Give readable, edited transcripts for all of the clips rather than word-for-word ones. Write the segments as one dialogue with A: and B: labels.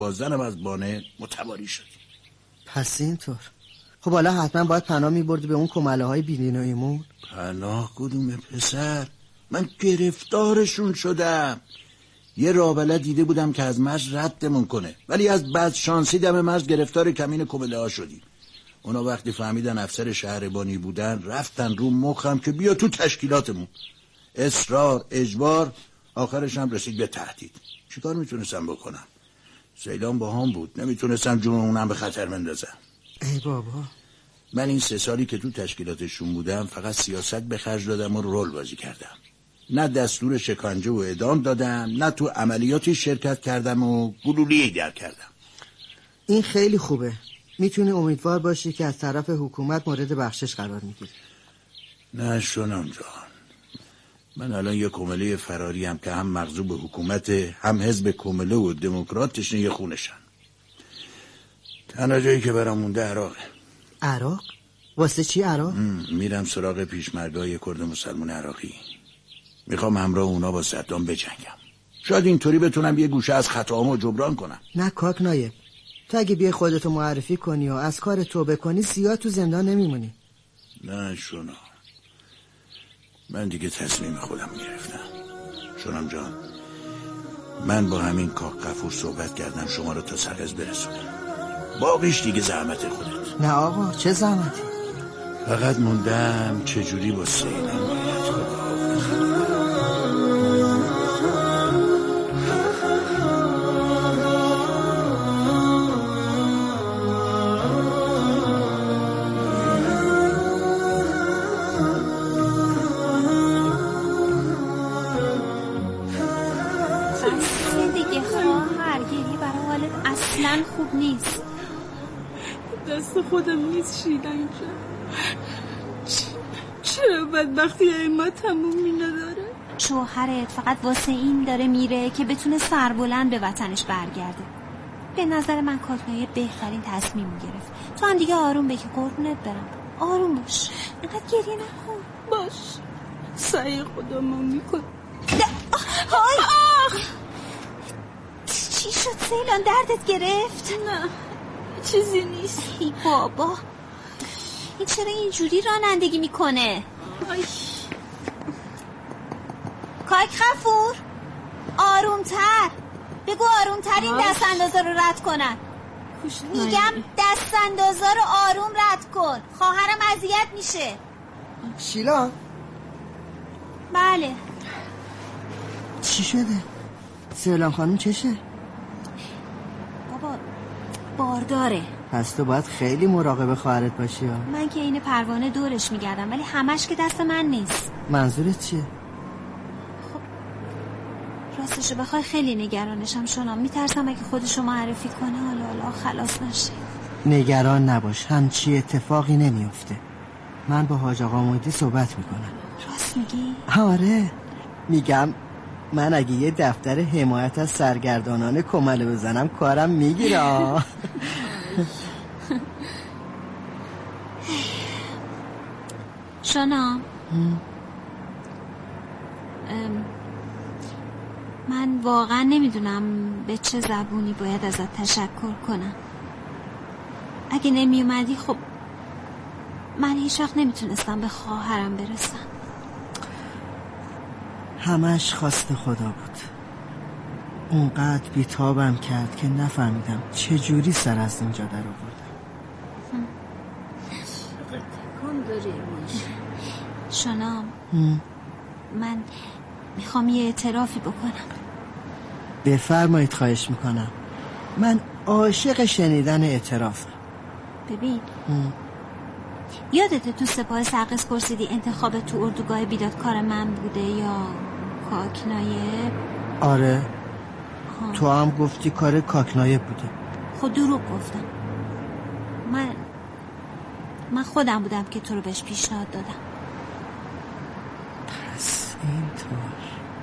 A: با زنم از بانه متواری شد.
B: پس اینطور. خب حالا حتما باید پناه میبردی به اون کمله های بیدین و ایمون.
A: پناه کدوم پسر؟ من گرفتارشون شدم. یه رابله دیده بودم که از مرز ردمون کنه، ولی از بد شانسی دم مرز گرفتار کمین کمله ها شدیم. اونا وقتی فهمیدن افسر شهربانی بودن رفتن رو مخم که بیا تو تشکیلاتمون. اصرار، اجبار، آخرش هم رسید به تهدید. چیکار میتونستم بکنم؟ سیلان با هم بود، نمیتونستم جون اونم به خطر مندازم.
B: ای بابا.
A: من این 3 سالی که تو تشکیلاتشون بودم فقط سیاست به خرج دادم و رول بازی کردم. نه دستور شکنجه و اعدام دادم، نه تو عملیاتی شرکت کردم و گلولی در کردم.
B: این خیلی خوبه. میتونی امیدوار باشی که از طرف حکومت مورد بخشش قرار میگیری.
A: نه شونم جان، من الان یه کمله فراری هم که هم مغضوب حکومت، هم حزب کمله و دموکراتشن یه خونشن. تنها جایی که برام مونده عراقه.
B: عراق؟ واسه چی عراق؟
A: میرم سراغ پیشمرگای کرد مسلمان عراقی. میخوام همراه اونا با صدام بجنگم. شاید اینطوری بتونم یه گوشه از خطاامو جبران کنم.
B: نه کاک نایب، تو اگه بیای خودتو معرفی کنی و از کار توبه کنی زیاد تو زندان نمیمونی.
A: نه شونا، من دیگه تصمیم خودم گرفتم. شونم جان، من با همین کاک غفور صحبت کردم شما رو تا سرز برسونم. باقیش دیگه زحمت خودت.
B: نه آقا، چه زحمتی؟
A: فقط موندم چجوری با سیلان باید خدا.
C: اصلا خوب نیست.
D: دست خودم نیست شیدن جان. چرا بدبختی ما تمومی نداره؟
C: شوهرت فقط واسه این داره میره که بتونه سربلند به وطنش برگرده. به نظر من کاکنایه بهترین تصمیم گرفت. تو هم دیگه آروم بگی قربونت برم. آروم باش، اینقدر گریه نکن.
D: باش، سعی خودمو میکن.
C: چی شد سیلان؟ دردت گرفت؟
D: نه چیزی نیست.
C: ای بابا، این چرا اینجوری رانندگی میکنه؟ کاک غفور، آرومتر بگو، آرومتر این دست اندازه رو رد کنن. میگم دست اندازه رو آروم رد کن، خواهرم اذیت میشه.
B: شیلا؟
C: بله.
B: چی شده؟ سیلان خانم چشه؟
C: بابا بارداره.
B: پس تو باید خیلی مراقب خواهرت باشی ها.
C: من که این پروانه دورش میگردم، ولی همش که دست من نیست.
B: منظورت چیه؟
C: خب راستشو بخوای خیلی نگرانشم شونم. میترسم اگه خودشو معرفی کنه حالا خلاص نشه.
B: نگران نباش، همچی اتفاقی نمیفته. من با حاج آقا محیطی صحبت میکنم.
C: راست میگی؟
B: آره، میگم من اگه یه دفتر حمایت از سرگردانان کمله بزنم کارم میگیره.
C: شونا، من واقعا نمیدونم به چه زبونی باید ازت تشکر کنم. اگه نمی اومدی خب من هیچ وقت نمیتونستم به خواهرم برسم.
B: همش خواست خدا بود. اونقدر بیتابم کرد که نفهمیدم چجوری سر از اینجا در آوردم.
C: شنام، من میخوام یه اعترافی بکنم.
B: بفرمایید، خواهش میکنم. من عاشق شنیدن اعترافم.
C: ببین، یادته تو سپاه سرقس پرسیدی انتخاب تو اردوگاه بیدادکار من بوده یا کاکنایه؟
B: آره. تو هم گفتی کار کاکنایه بوده.
C: خود دروغ گفتم. من خودم بودم که تو رو بهش پیشنهاد دادم.
B: پس اینطور.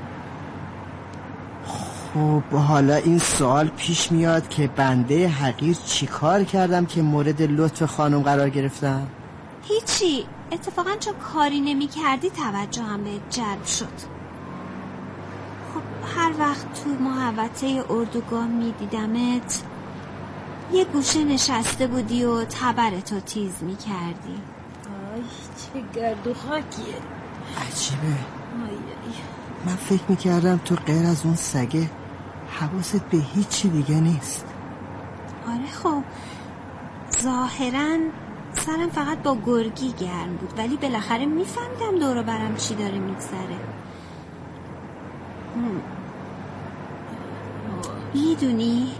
B: خب حالا این سوال پیش میاد که بنده حقیر چی کار کردم که مورد لطف خانم قرار گرفتم؟
C: هیچی، اتفاقا چون کاری نمی کردی توجه هم به جلب شد. خب هر وقت تو محوطه اردوگاه می دیدمت یه گوشه نشسته بودی و تبرتو تیز میکردی.
D: آی چه گرد و خاکیه.
B: عجیبه.
D: آی.
B: من فکر میکردم تو غیر از اون سگه حواست به هیچی دیگه نیست.
C: آره خب ظاهراً سرم فقط با گرگی گرم بود، ولی بالاخره میفهمیدم دور و برم چی داره میگذره. میدونی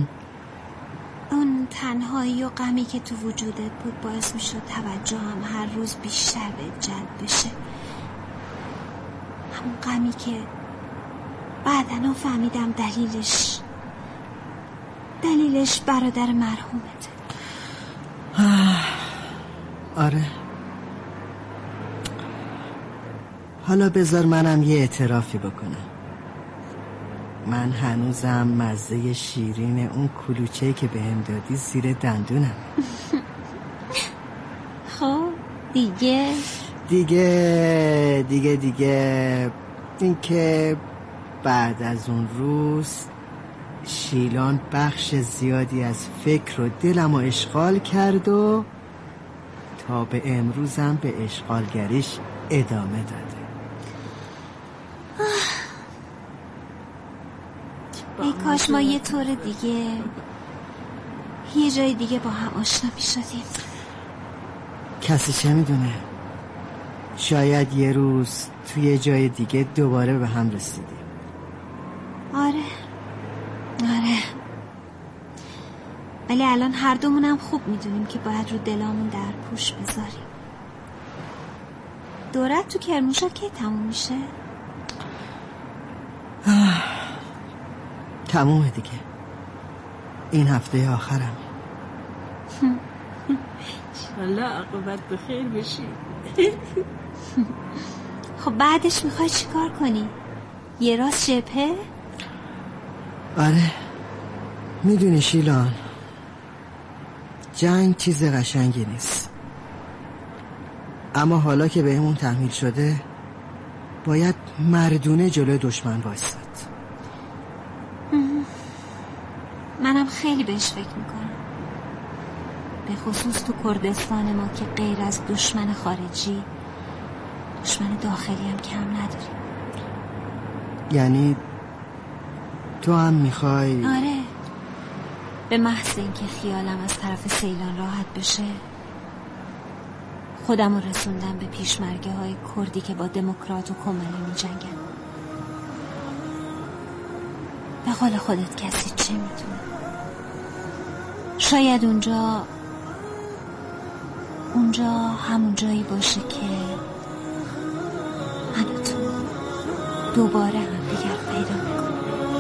C: اون تنهایی و غمی که تو وجودت بود باعث میشد توجهم هر روز بیشتر به جلب بشه. همون غمی که بعداً فهمیدم دلیلش برادر مرحومته.
B: آره. حالا بذار منم یه اعترافی بکنم. من هنوزم مزه شیرین اون کلوچه‌ای که بهم دادی زیر دندونم.
C: خب دیگه این که بعد از اون روز شیلان بخش زیادی از فکر و دلم رو اشغال کرد و تا به امروزم به اشغالگریش ادامه داده. ای کاش ما یه طور دیگه یه جای دیگه با هم آشنا می شدیم.
B: کسی چه میدونه، شاید یه روز توی یه جای دیگه دوباره به هم رسیدیم.
C: آره ولی الان هر دومونم خوب میدونیم که باید رو دلامون در پوش بذاریم. دورت تو کرمانشاه کی تموم میشه؟
B: تمومه دیگه، این هفته آخرم.
D: انشالله عاقبت بخیر بشی.
C: خب بعدش میخوای چیکار کنی؟ یه راست جبهه؟
B: آره میدونی شیلان، جنگ چیز قشنگی نیست، اما حالا که بهمون تحمیل شده باید مردونه جلوی دشمن وایساد.
C: منم خیلی بهش فکر میکنم، به خصوص تو کردستان ما که غیر از دشمن خارجی دشمن داخلی هم کم نداریم.
B: یعنی تو هم میخوای؟
C: آره، به محض اینکه خیالم از طرف سیلان راحت بشه خودم رو رسوندم به پیشمرگه های کردی که با دموکرات و کمونی می جنگن. به قول خودت کسی چه میتونه؟ شاید اونجا همون جایی باشه که من و تو دوباره هم دیگر پیدا میکنم.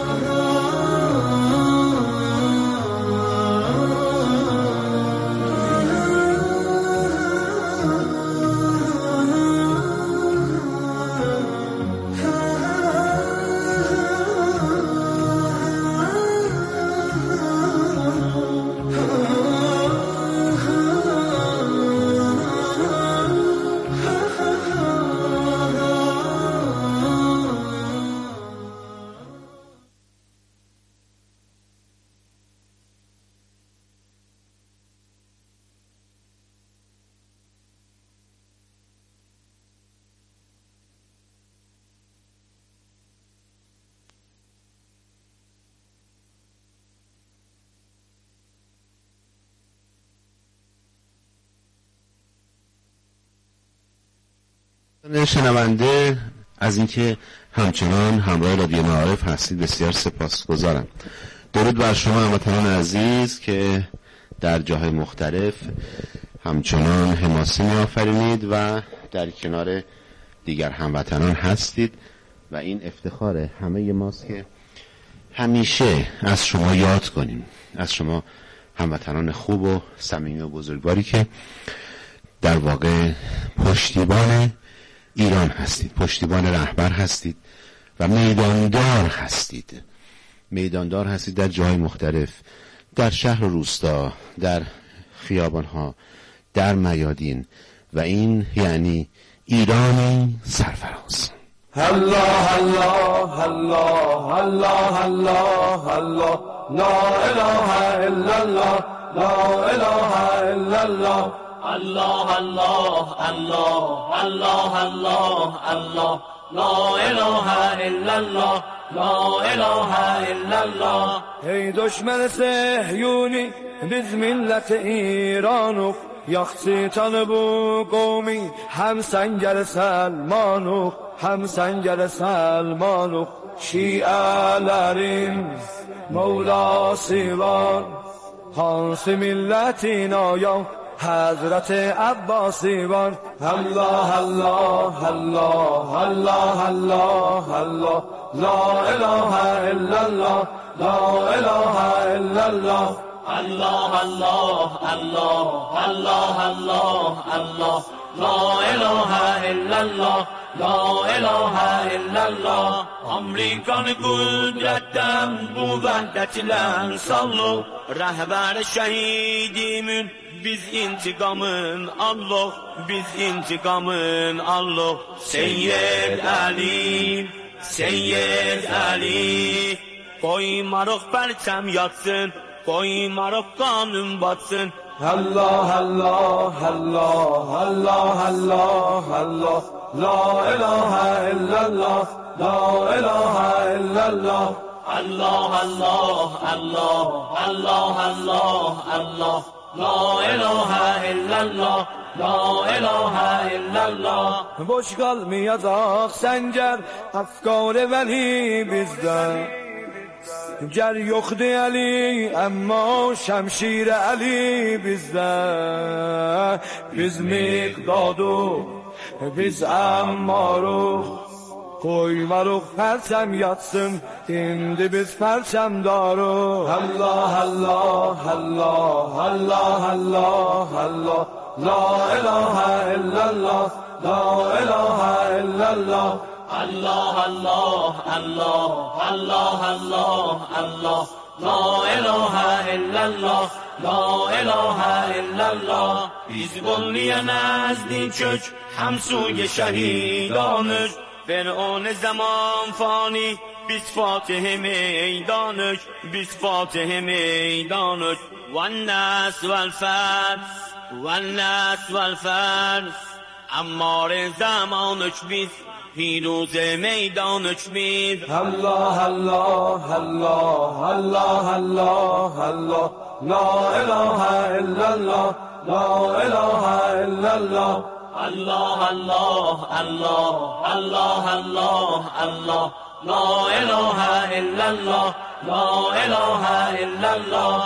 E: شنونده از اینکه همچنان همراه رادیو معارف هستید بسیار سپاسگزارم. درود بر شما هموطنان عزیز که در جاهای مختلف همچنان حماسی می‌آفرینید و در کنار دیگر هموطنان هستید و این افتخار همه ماست که همیشه از شما یاد کنیم، از شما هموطنان خوب و صمیمی و بزرگواری که در واقع پشتیبان ایران هستید، پشتیبان رهبر هستید و میداندار هستید در جای مختلف، در شهر و روستا، در خیابانها، در میادین و این یعنی ایرانی سرفراز.
F: الله الله الله الله الله الله لا اله الا الله لا اله الا الله
G: الله الله الله الله الله الله لا اله الا الله لا اله الا الله.
F: ای دشمن صهیونی biz millet ایرانو یختی tanıbu قومی هم سنگر سلمانو هم سنگر سلمانو şiələrin mevlası var hansı milletin ayam Hazreti Abbasi var. Allah Allah Allah Allah Allah Allah La ilahe illallah La ilahe illallah
G: Allah Allah Allah Allah Allah Allah La ilahe illallah La ilahe illallah. Amerikan kudretten bu vahdetle sallu rehber şehidimin biz intikamın Allah biz intikamın Allah. Seyyid Ali Seyyid Ali koymarıq perçem yatsın koymarıq kanın batsın.
F: Allah Allah Allah Allah Allah Allah La ilahe illallah La ilahe illallah
G: Allah Allah Allah Allah Allah Allah La ilahe illallah La ilahe illallah.
F: Boş kalmayacak senger Afgar-ı veli bizden Ger yoktu Ali ama şemşir Ali bizde. Biz miqdadu biz ammaruq koymaruq perçem yatsın indi biz perçem daruq. Allah Allah Allah Allah Allah Allah La ilahe illallah La ilahe illallah
G: Allah Allah Allah Allah Allah Allah La ilahe illallah La ilahe illallah. Hizbun niye nezdin çök Hamsuye şehidanış Fer'on zaman fani biz Fatih meydanış biz Fatih meydanış. Vennas vel fers Vennas vel fers Ammar zamanış biz پیروز میدانش بید.
F: الله الله الله الله الله الله لا اله الا الله لا اله الا الله
G: الله الله الله الله الله الله لا اله الا الله لا اله الا الله.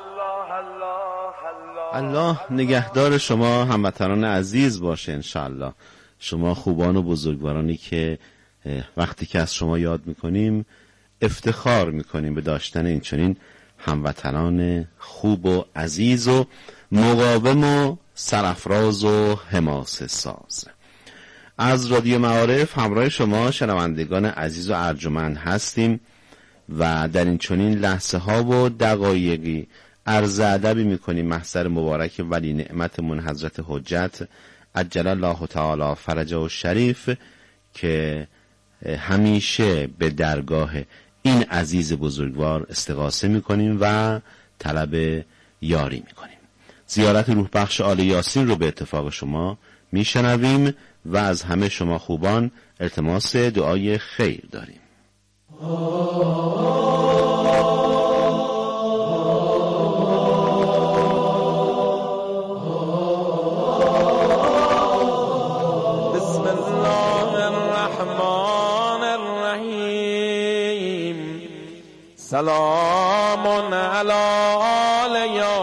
E: الله نگهدار شما هموطنان عزیز باشه انشالله. شما خوبان و بزرگوارانی که وقتی که از شما یاد میکنیم افتخار میکنیم به داشتن این چنین هموطنان خوب و عزیز و مقاوم و سرافراز و حماسه ساز. از رادیو معارف همراه شما شنوندگان عزیز و ارجمند هستیم و در این چنین لحظه ها و دقایقی عرض ادبی میکنیم محضر مبارک ولی نعمتمون حضرت حجت عجل الله تعالی فرجه و شریف که همیشه به درگاه این عزیز بزرگوار استغاثه میکنیم و طلب یاری میکنیم. زیارت روح بخش آل یاسین رو به اتفاق شما میشنویم و از همه شما خوبان التماس دعای خیر داریم.
F: سلام علی آل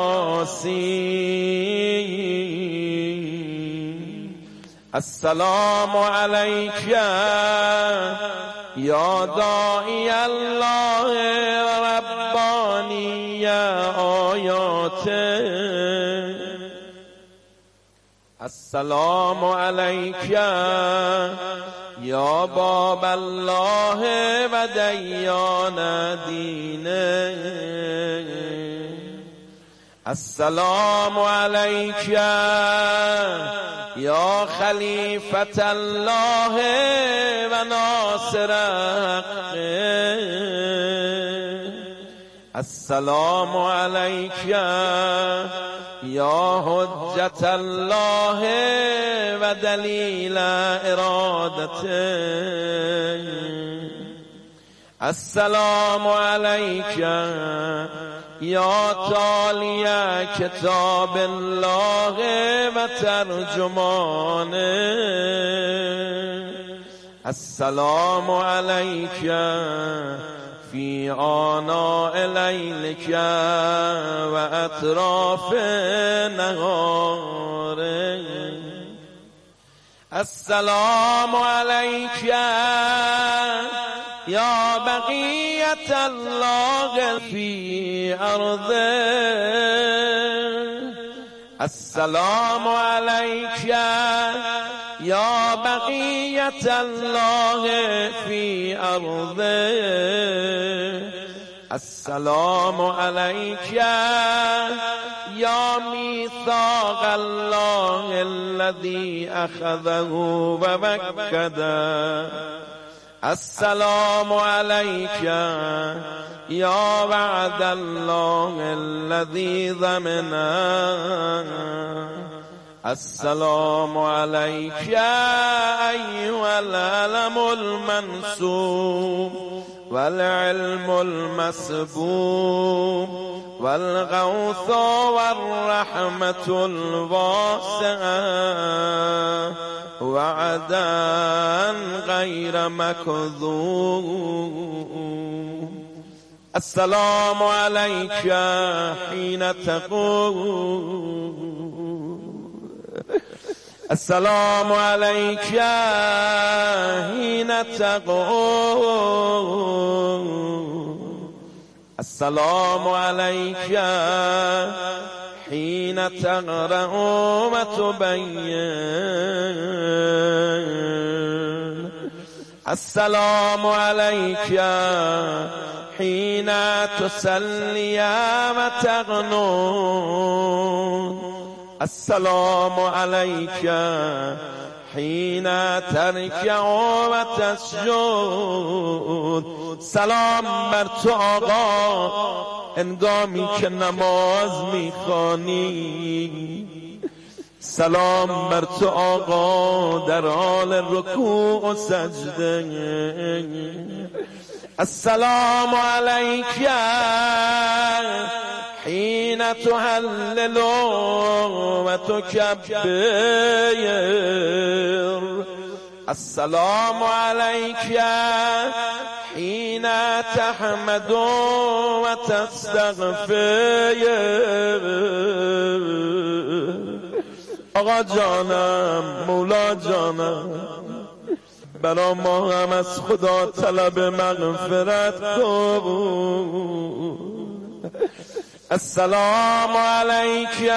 F: یاسین السلام علیک یا داعی الله ربانی آیات السلام علیک یا باب الله و دیان دینه السلام علیک یا خلیفة الله و ناصر حق السلام علیک یا حجت الله و دلیل ارادته. السلام علیک یا تالی کتاب الله و ترجمانه. السلام علیک فی آناء لیلک و اطراف نهاره. السلام علیک یا بقیت الله فی ارضه. السلام علیک یا بقیت الله فی ارضه. السلام علیک یا میثاق الله الذی اخذه و وکده. السلام علیک یا وعد الله الذی ضمنه. السلام علیک ایها العلم المنصوب والعلم المسبوب والغوث والرحمة الواسعة وعدا غير مكذوب. السلام عليك حين تقوم. السلام عليك حين تقوم. السلام عليك حين تقرأ وتبين. السلام عليك حين تسلي وتقنون. السلام عليك حين تركع وتسجد. سلام بر تو آقا هنگامی که نماز میخوانی. سلام بر تو آقا در حال رکوع و سجده. السلام عليك حين تهلل وتكبر. السلام عليك حين تحمد وتستغفر. آقا جانم، مولا جانم، برا ما هم از خدا طلب مغفرت کن. السلام عليك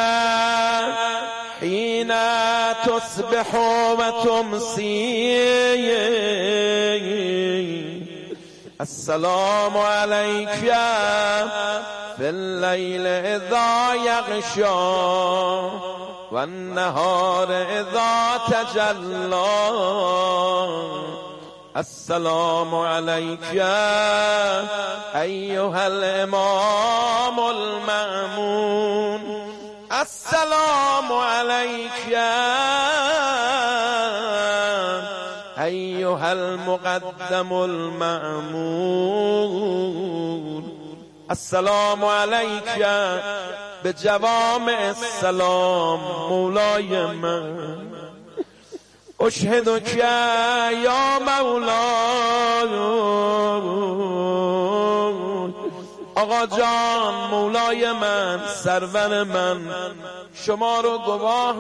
F: حين تصبح وتمسي. السلام عليك في الليل إذا يغشى والنهار إذا تجلى. السلام عليك أيها الإمام المأمون. السلام عليك أيها المقدم المأمون. السلام عليك بجوامع السلام مولاي من. اشهدك یا مولاي. آقا جان، مولای من، سرور من، شما رو گواه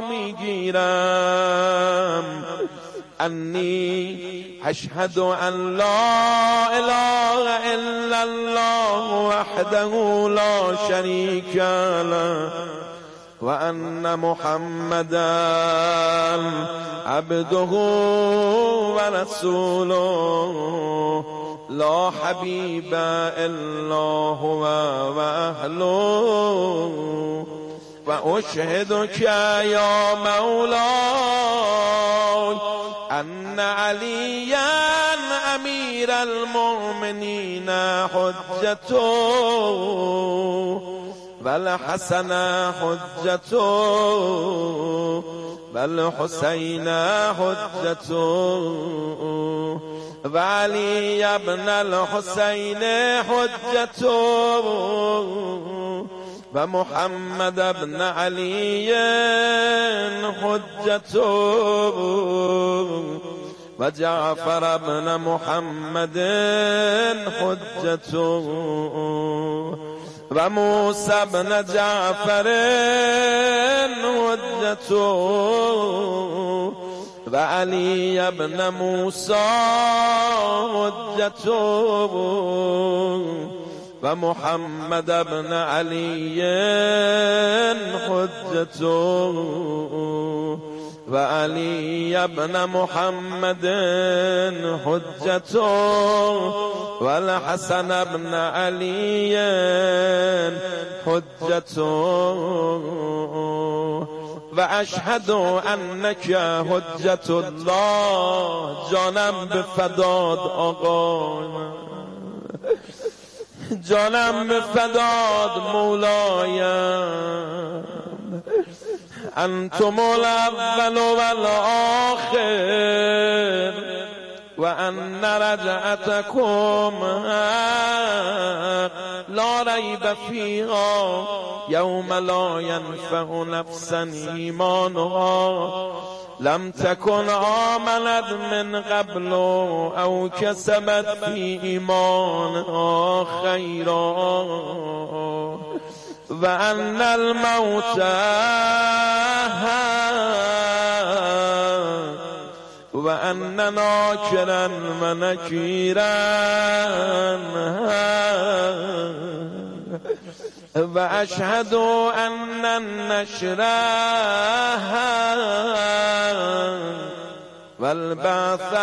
F: میگیرم انی اشهد ان لا اله الا الله وحده لا شریک له و ان محمدا عبده و رسوله لا حبیب الا هو و اهله. و اشهدک یا مولاي ان علیا امیر امیر المؤمنین حجتو والحسن حجتو والحسین حجتو وعلی ابن الحسین حجتو و محمد ابن علی حجتو و جعفر ابن محمد حجتو و موسی ابن جعفر حجتو و علی ابن موسی حجتو و محمد ابن علی حجتو و علی ابن محمد حجتو و الحسن ابن علی حجتو و اشهد انک حجت الله. جانم به فداد آقا، جانم به فداد مولایم. انتم الاول والآخر و ان رجعتكم لا ریب فیها یوم لا ینفع نفسا ایمانها لم تكن آمنت من قبل او کسبت فی ایمانها خیرا و ان الموت و ان ناکرا و نکیرا و اشهد ان النشر والبعث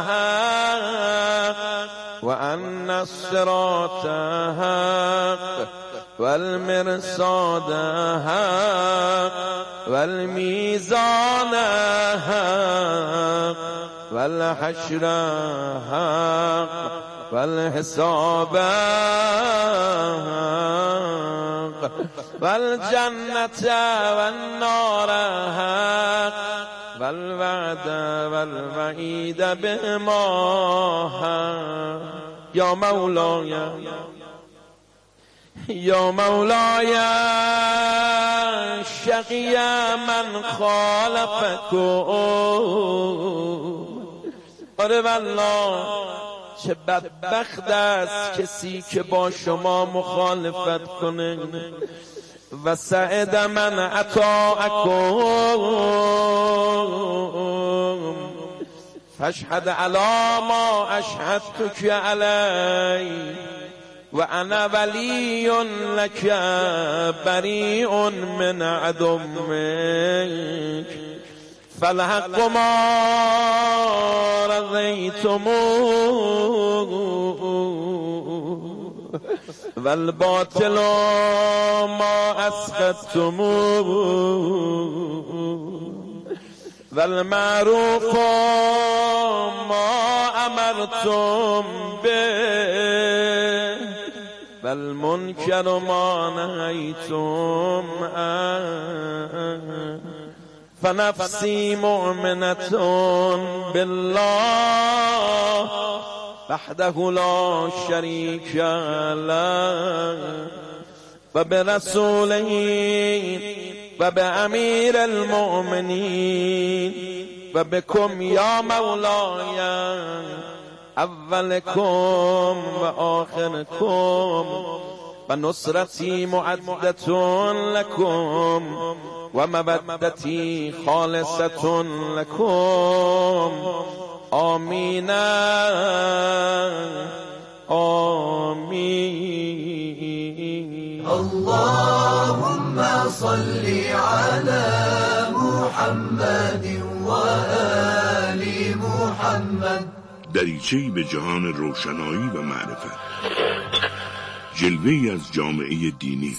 F: و ان الصراط حق والمرصاد حق والميزان حق والحشر حق والحساب حق والجنة والنار حق والوعد والوعيد بهما حق. یا مولاي یا مولاي شقی من خالفکم. آره والله چه بدبخت است کسی که با شما مخالفت کنه. و سعد من اطاعکم فاشهد علی ما اشهدتک علی و انا ولی لک بریء من عدوک فالحق ما رضیتموه والباطل ما اسخطتموه والمعروف ما امرتم به والمنکر ما نهیتم عنه فنفسی مؤمنة بالله وحده لا شریک له و برسوله و بامیر المؤمنین و بكم یا مولاي اولکم و آخرکم و نصرتی معدة لكم و مودتی خالصة لكم. آمین آمین.
H: اللهم صل على محمد و آل محمد.
I: دریچه‌ای به جهان روشنایی و معرفت، جلوه‌ای از جامعه دینی.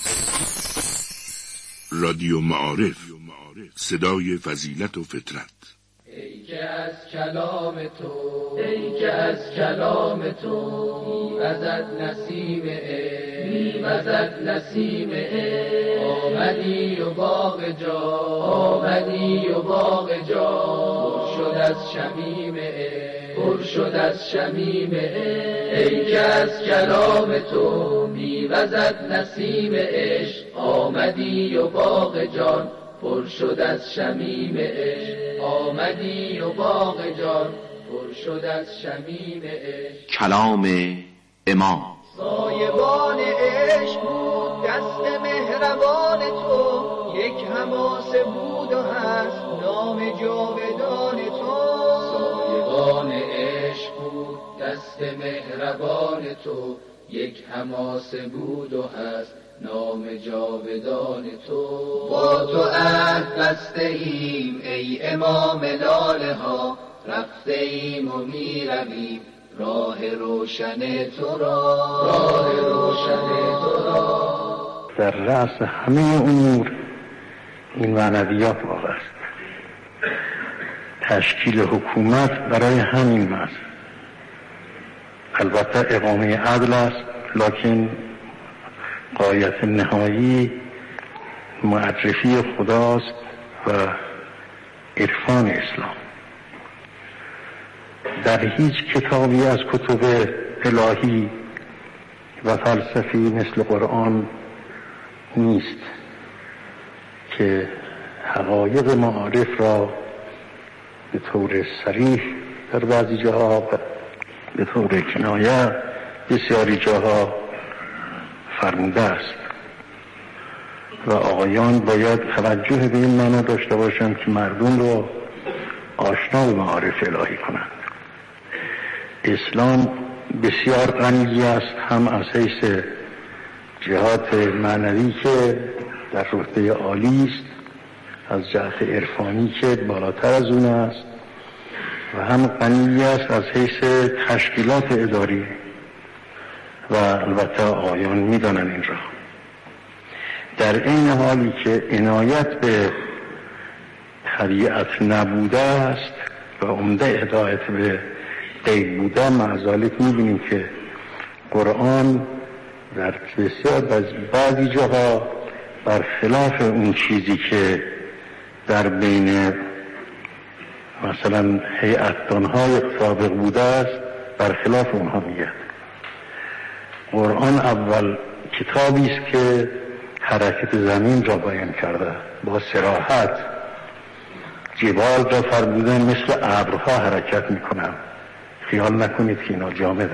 I: رادیو معارف، صدای فضیلت و فطرت.
H: که از کلام تو، ای که از کلام تو میوزد نسیم عشق، میوزد نسیم عشق. آمدی و باغ جان، آمدی و باغ جان پر شد از شمیم عشق، پر شد از شمیم عشق. ای که از کلام تو میوزد نسیم عشق، آمدی و باغ جان پر شد از شمیم عشق. آمدی و باغ جان پر شد از شمیم عشق.
E: کلام امام.
H: سایبان عشق بود دست مهربان تو، یک حماسه بود و هست نام جاودان تو. سایبان عشق بود دست مهربان تو، یک حماسه بود و هست نام جاودان تو. با تو عهد بسته ایم ای امام لاله ها، رفته ایم و می رویم راه روشن تو را، راه روشن تو را.
J: در رأس همه امور این معنویات واقع است. تشکیل حکومت برای همین معنی البته اقامه عدل است، لکن غایت نهایی معرفی خداست و عرفان اسلام. در هیچ کتابی از کتب الهی و فلسفی مثل قرآن نیست که حقایق معارف را به طور صریح در بعضی جاها و به طور کنایه بسیاری جاها فرموده است و آقایان باید توجه به این معنا داشته باشند که مردم را آشنا به معارف الهی کنند. اسلام بسیار غنی است، هم از حیث جهات معنوی که در رتبه عالی است، از جهت عرفانی که بالاتر از اون است، و هم غنی است از حیث تشکیلات اداری و البته آقایان میدانند این را. در این حالی که عنایت به طبیعت نبوده است و عمده هدایت به غیب بوده، معذالک میبینیم که قرآن در بسیار بعضی جاها برخلاف اون چیزی که در بین مثلا هیئت‌دان‌های سابق بوده است برخلاف اونها میگه. قرآن اول کتابی است که حرکت زمین را بیان کرده، با صراحت جبال را فرمودن مثل ابرها حرکت میکنن، خیال نکنید که اینا جامدن.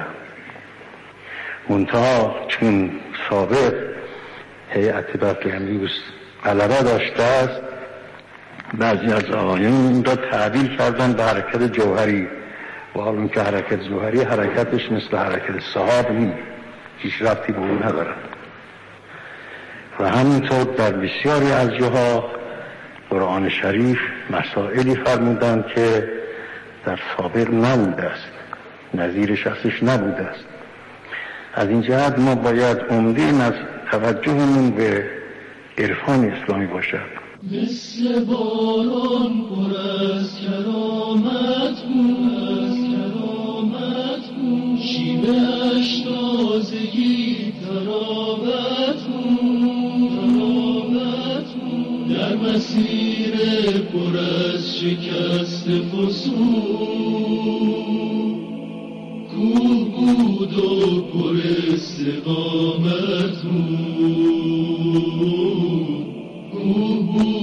J: منتها چون سابق هیئت بطلمیوس غلبه داشته است، بعضی از آقایان این را تعبیر کردن به حرکت جوهری، و حالا که حرکت جوهری حرکتش مثل حرکت سحاب نیست، هیچ ربطی به اون ندارد. و همینطور در بسیاری از جاها قرآن شریف مسائلی فرمودند که در سابق نبوده است، نظیرش ازش نبوده است. از این جهت ما باید عمده از توجهمون به عرفان اسلامی باشد.
H: مثل باران پر از کرامت بود، شیوه اش تازگی تراوت بود، در مسیر پر از شکست فسون کوه بود و پر استقامت بود.